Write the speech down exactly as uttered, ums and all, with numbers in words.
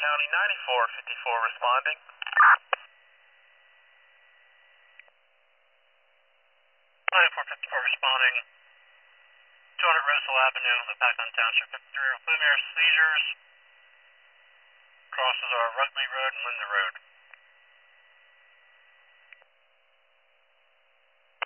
County, ninety-four fifty-four responding. ninety-four fifty-four responding. two hundred Russell Avenue, Packland Township, fifty-three, preliminary seizures. Crosses are Rugby Road and Linda Road.